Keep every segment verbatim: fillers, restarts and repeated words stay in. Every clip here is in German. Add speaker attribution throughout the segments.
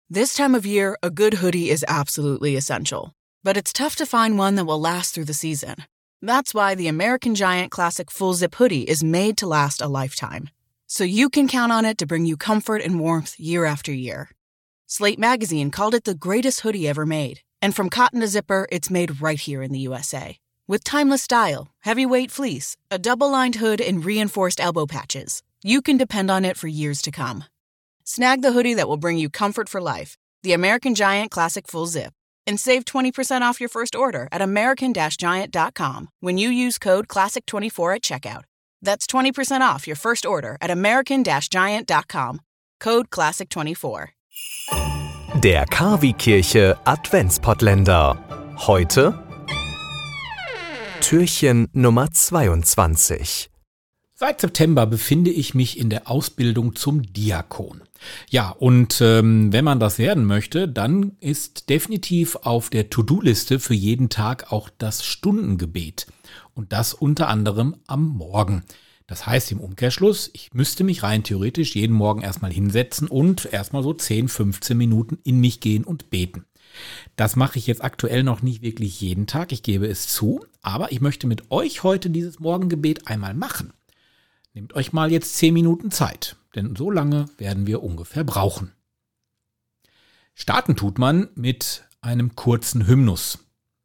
Speaker 1: This time of year, a good hoodie is absolutely essential. But it's tough to find one that will last through the season. That's why the American Giant Classic Full Zip Hoodie is made to last a lifetime. So you can count on it to bring you comfort and warmth year after year. Slate Magazine called it the greatest hoodie ever made. And from cotton to zipper, it's made right here in the U S A. With timeless style, heavyweight fleece, a double-lined hood, and reinforced elbow patches, you can depend on it for years to come. Snag the hoodie that will bring you comfort for life, the American Giant Classic Full Zip, and save twenty percent off your first order at american giant dot com when you use code classic twenty-four at checkout. That's twenty percent off your first order at american giant dot com. Code classic twenty-four.
Speaker 2: Der Kavi-Kirche Adventspottländer. Heute Türchen Nummer zweiundzwanzig.
Speaker 3: Seit September befinde ich mich in der Ausbildung zum Diakon. Ja, und ähm, wenn man das werden möchte, dann ist definitiv auf der To-Do-Liste für jeden Tag auch das Stundengebet. Und das unter anderem am Morgen. Das heißt im Umkehrschluss, ich müsste mich rein theoretisch jeden Morgen erstmal hinsetzen und erstmal so zehn, fünfzehn Minuten in mich gehen und beten. Das mache ich jetzt aktuell noch nicht wirklich jeden Tag, ich gebe es zu, aber ich möchte mit euch heute dieses Morgengebet einmal machen. Nehmt euch mal jetzt zehn Minuten Zeit, denn so lange werden wir ungefähr brauchen. Starten tut man mit einem kurzen Hymnus.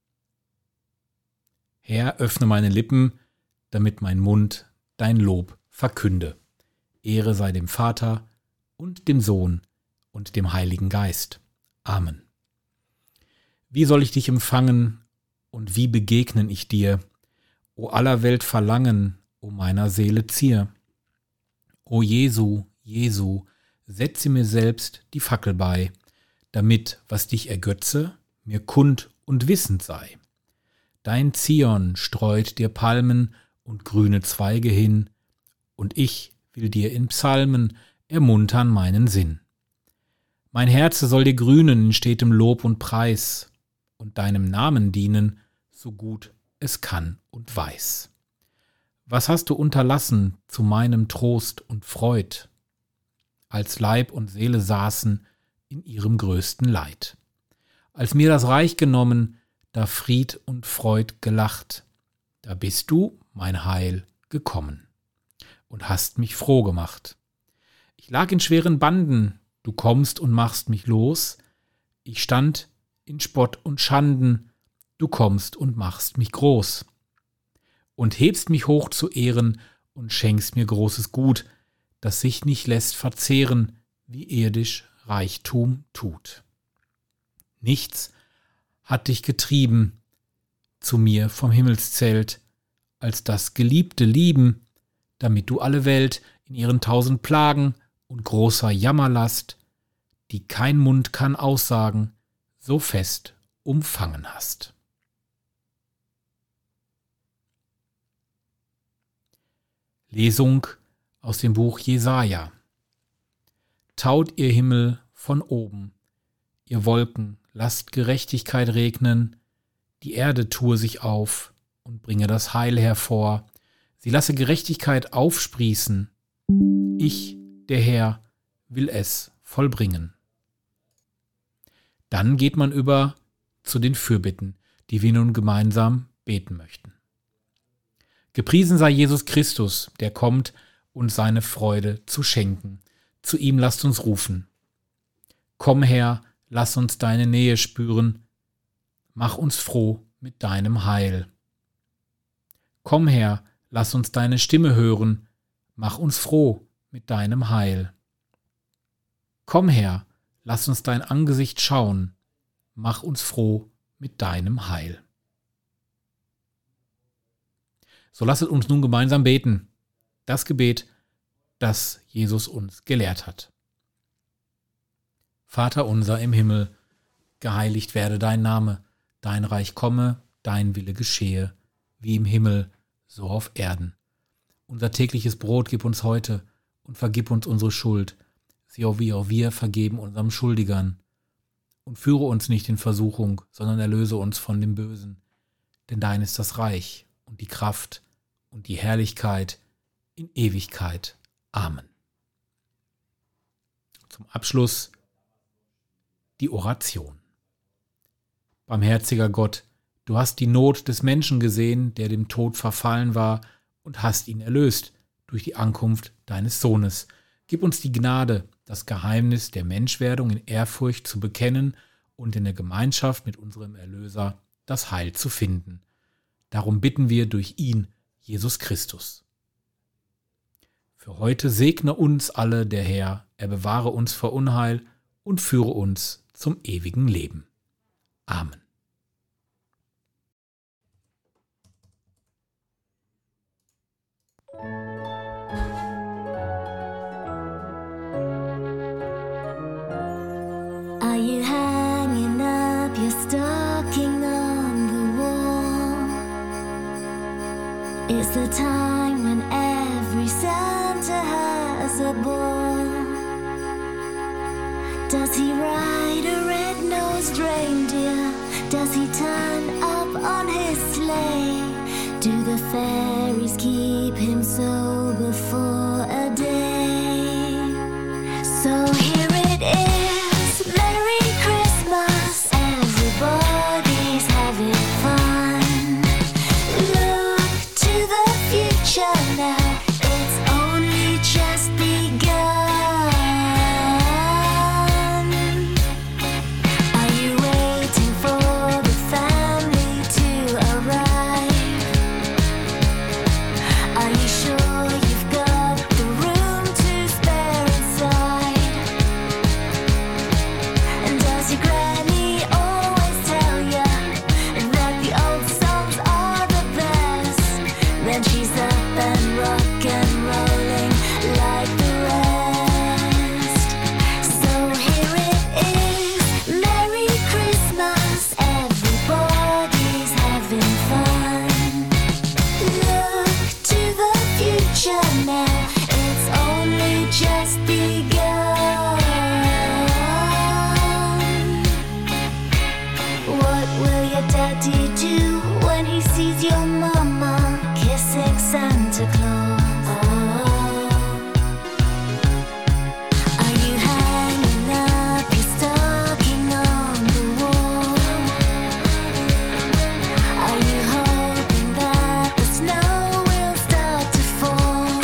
Speaker 3: Herr, öffne meine Lippen, damit mein Mund dein Lob verkünde. Ehre sei dem Vater und dem Sohn und dem Heiligen Geist. Amen. Wie soll ich dich empfangen und wie begegnen ich dir? O aller Welt Verlangen, o meiner Seele Zier. O Jesu, Jesu, setze mir selbst die Fackel bei, damit, was dich ergötze, mir kund und wissend sei. Dein Zion streut dir Palmen und grüne Zweige hin, und ich will dir in Psalmen ermuntern meinen Sinn. Mein Herze soll dir grünen in stetem Lob und Preis und deinem Namen dienen, so gut es kann und weiß. Was hast du unterlassen zu meinem Trost und Freud, als Leib und Seele saßen in ihrem größten Leid? Als mir das Reich genommen, da Fried und Freud gelacht, da bist du, mein Heil, gekommen und hast mich froh gemacht. Ich lag in schweren Banden, du kommst und machst mich los. Ich stand in Spott und Schanden, du kommst und machst mich groß. Und hebst mich hoch zu Ehren und schenkst mir großes Gut, das sich nicht lässt verzehren, wie irdisch Reichtum tut. Nichts hat dich getrieben zu mir vom Himmelszelt, als das geliebte Lieben, damit du alle Welt in ihren tausend Plagen und großer Jammerlast, die kein Mund kann aussagen, so fest umfangen hast. Lesung aus dem Buch Jesaja. Taut ihr Himmel von oben, ihr Wolken, lasst Gerechtigkeit regnen, die Erde tue sich auf und bringe das Heil hervor, sie lasse Gerechtigkeit aufsprießen, ich, der Herr, will es vollbringen. Dann geht man über zu den Fürbitten, die wir nun gemeinsam beten möchten. Gepriesen sei Jesus Christus, der kommt, uns seine Freude zu schenken. Zu ihm lasst uns rufen. Komm her, lass uns deine Nähe spüren. Mach uns froh mit deinem Heil. Komm her, lass uns deine Stimme hören. Mach uns froh mit deinem Heil. Komm her, lass uns dein Angesicht schauen. Mach uns froh mit deinem Heil. So lasset uns nun gemeinsam beten, das Gebet, das Jesus uns gelehrt hat. Vater unser im Himmel, geheiligt werde dein Name, dein Reich komme, dein Wille geschehe, wie im Himmel, so auf Erden. Unser tägliches Brot gib uns heute und vergib uns unsere Schuld, wie auch wir vergeben unserem Schuldigern. Und führe uns nicht in Versuchung, sondern erlöse uns von dem Bösen. Denn dein ist das Reich und die Kraft und die Herrlichkeit in Ewigkeit. Amen. Zum Abschluss die Oration. Barmherziger Gott, du hast die Not des Menschen gesehen, der dem Tod verfallen war, und hast ihn erlöst durch die Ankunft deines Sohnes. Gib uns die Gnade, das Geheimnis der Menschwerdung in Ehrfurcht zu bekennen und in der Gemeinschaft mit unserem Erlöser das Heil zu finden. Darum bitten wir durch ihn, Jesus Christus. Für heute segne uns alle der Herr, er bewahre uns vor Unheil und führe uns zum ewigen Leben. Amen.
Speaker 4: Are you hanging up your stocking on the wall? It's the time when every Santa has a ball. Does he ride a red-nosed reindeer? Does he turn up on his sleigh? Do the fairies keep him sober for a day? So here it is, Merry Christmas, everybody's having fun. Look to the future now, it's only just begun. Are you waiting for the family to arrive? Are you sure you've got the room to spare inside? And does your granny always tell ya that the old songs are the best? Then she's up and rock and rolling like the rest. So here it is, Merry Christmas, everybody's having fun. Look to the future now, it's only just begun. What will your daddy do when he sees your mama kissing Santa Claus? Are you hanging up your stocking on the wall? Are you hoping that the snow will start to fall?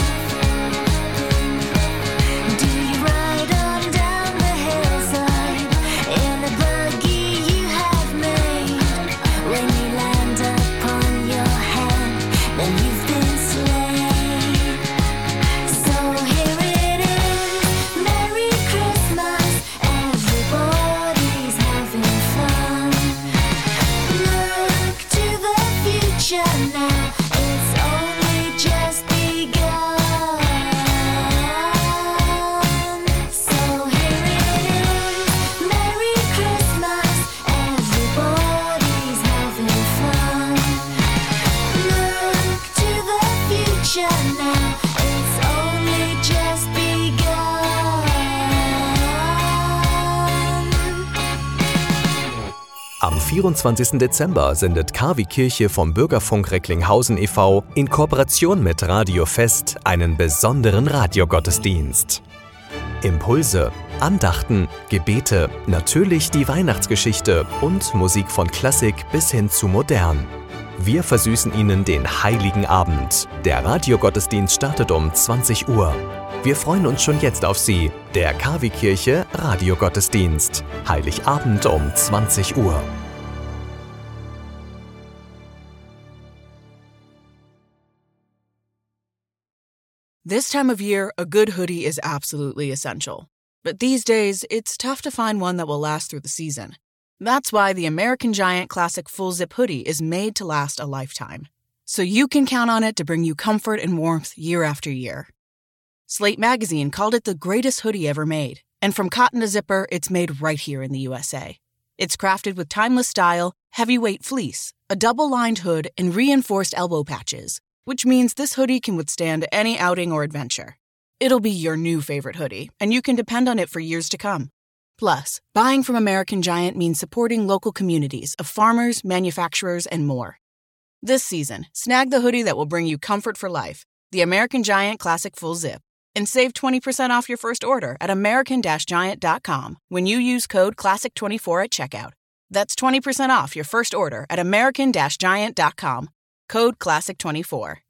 Speaker 4: Do you ride on down the hillside in a buggy you have made? When you land upon your head, then you've been slain. So here it is, Merry Christmas, everybody's having fun. Look to the future now, it's only just begun. So here it is, Merry Christmas, everybody's having fun. Look to the future now, it's only just begun.
Speaker 2: Am vierundzwanzigsten Dezember sendet K W Kirche vom Bürgerfunk Recklinghausen e V in Kooperation mit Radio Fest einen besonderen Radiogottesdienst. Impulse, Andachten, Gebete, natürlich die Weihnachtsgeschichte und Musik von Klassik bis hin zu modern. Wir versüßen Ihnen den heiligen Abend. Der Radiogottesdienst startet um zwanzig Uhr. Wir freuen uns schon jetzt auf Sie. Der K W Kirche Radiogottesdienst. Heiligabend um zwanzig Uhr.
Speaker 1: This time of year, a good hoodie is absolutely essential. But these days, it's tough to find one that will last through the season. That's why the American Giant Classic Full Zip Hoodie is made to last a lifetime. So you can count on it to bring you comfort and warmth year after year. Slate Magazine called it the greatest hoodie ever made. And from cotton to zipper, it's made right here in the U S A. It's crafted with timeless style, heavyweight fleece, a double-lined hood, and reinforced elbow patches, which means this hoodie can withstand any outing or adventure. It'll be your new favorite hoodie, and you can depend on it for years to come. Plus, buying from American Giant means supporting local communities of farmers, manufacturers, and more. This season, snag the hoodie that will bring you comfort for life, the American Giant Classic Full Zip. And save twenty percent off your first order at American Giant dot com when you use code classic twenty-four at checkout. That's twenty percent off your first order at American Giant dot com. Code classic twenty-four.